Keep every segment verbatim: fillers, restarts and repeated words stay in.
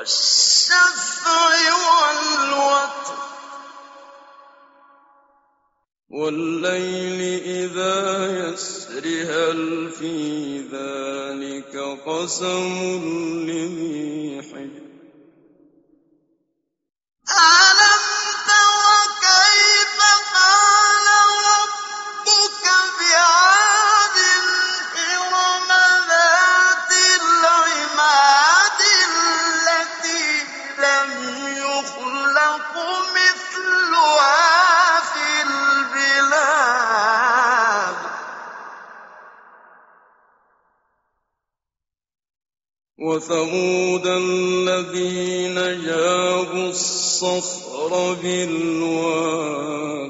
وَالشَّفْعِ وَالْوَتْرِ وَاللَّيْلِ إِذَا يَسْرِ هَلْ فِي ذَلِكَ قَسَمٌ لِّذِي حِجْرٍ أَلَمْ تَرَ كَيْفَ فَعَلَ رَبُّكَ بِعَادٍ إِرَمَ ذَاتِ الْعِمَادِ الَّتِي لَمْ يُخْلَقْ مِثْلُهَا فِي الْبِلَادِ وَثَمُودَ الَّذِينَ جَابُوا الصَّخْرَ بِالْوَادِ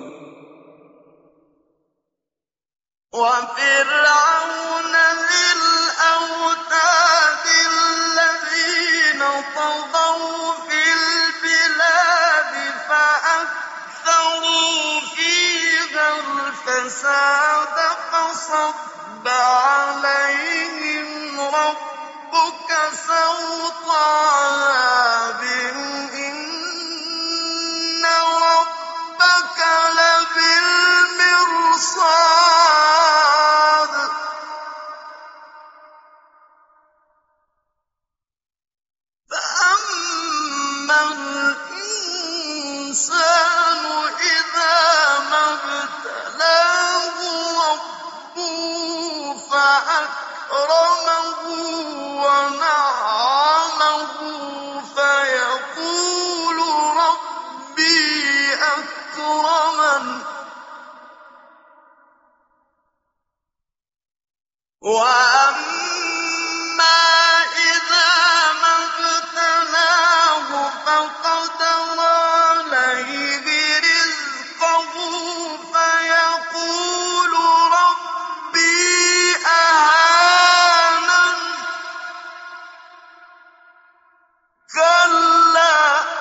وَفِرْعَوْنَ ذِي الْأَوْتَادِ الَّذِينَ طَغَوْا فِي الْبِلَادِ فَأَكْثَرُوا فِيهَا الْفَسَادَ فَصَبَّ عَلَيْهِمْ رَبُّكَ سَوْطَ عَذَابٍ إِنَّ رَبَّكَ لَبِالْمِرْصَادِ فَأَمَّا الْإِنسَانُ إِذَا مَا ابْتَلَاهُ رَبُّهُ فَأَكْرَمَهُ وَنَعَّمَهُ فَيَقُولُ رَبِّي أَكْرَمَنِ وَأَمَّا إِذَا مَا ابْتَلَاهُ فَقَدَرَ عَلَيْهِ رِزْقَهُ فَيَقُولُ رَبِّي أَهَانَنِ كَلَّا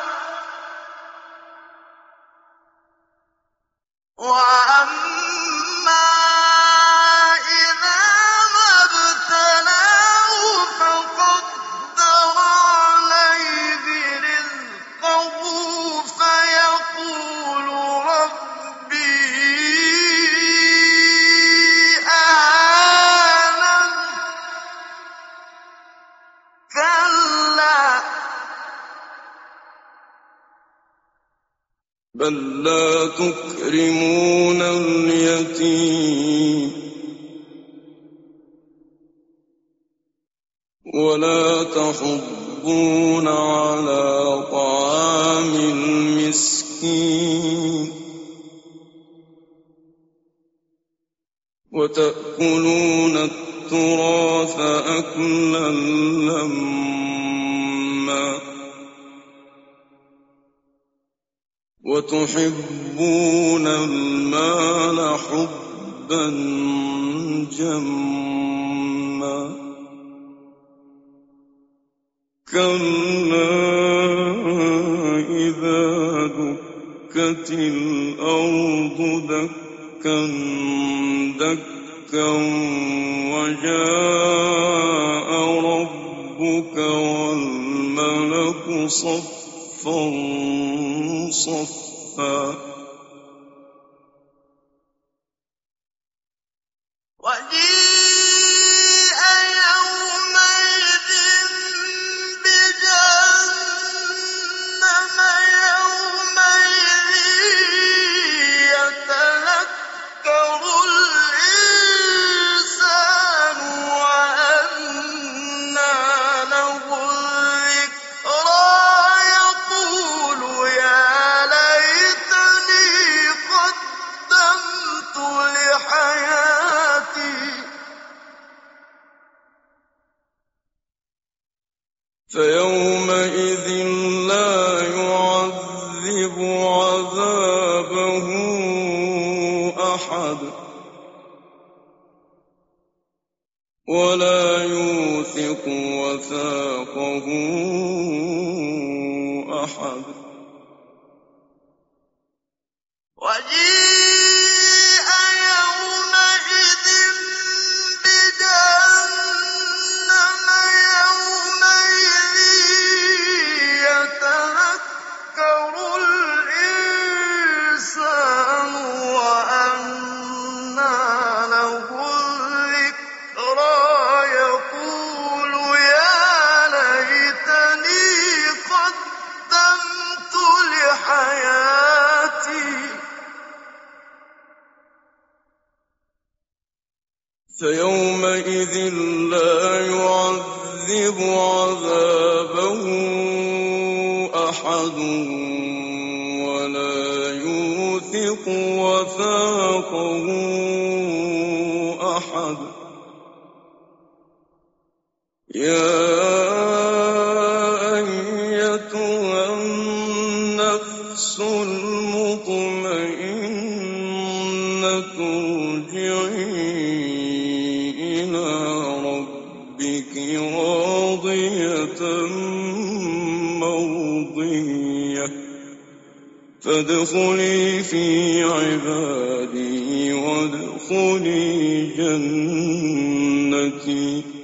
وَأَمَّا إِذَا مَا ابْتَلَاهُ فَقَدَّرَ عَلَيْهِ رِزْقَهُ فَيَقُولُ رَبِّي أَهَانَنِ كَلَّا بَل لَّا تُكْرِمُونَ الْيَتِيمَ وَلَا تَحَاضُّونَ عَلَىٰ طَعَامِ الْمِسْكِينِ وَتَأْكُلُونَ التُّرَاثَ أَكْلًا لَّمًّا وَتُحِبُّونَ الْمَالَ حُبًّا جَمًّا كَلَّا إِذَا دُكَّتِ الْأَرْضُ دَكًّا دَكًّا وَجَاءَ رَبُّكَ وَالْمَلَكُ صَفًّا صَفًّا وَجِيءَ يَوْمَئِذٍ بِجَهَنَّمَ يَوْمَئِذٍ يَتَذَكَّرُ الْإِنسَانُ وَأَنَّىٰ لَهُ الذِّكْرَىٰ يَقُولُ يَا لَيْتَنِي قَدَّمْتُ لِحَيَاتِي فَيَوْمَئِذٍ لَّا يُعَذِّبُ عَذَابَهُ أَحَدٌ وَلَا يُوثِقُ وَثَاقَهُ أَحَدٌ وَجِيءَ يَوْمَئِذٍ بِجَهَنَّمَ يَوْمَئِذٍ فيومئذ لا يعذب عذابه أحد ولا يوثق وثاقه أحد. يا أيتها النفس المطمئنة ارجعي إلى ربك راضية مرضية فادخلي في عبادي وادخلي جنتي.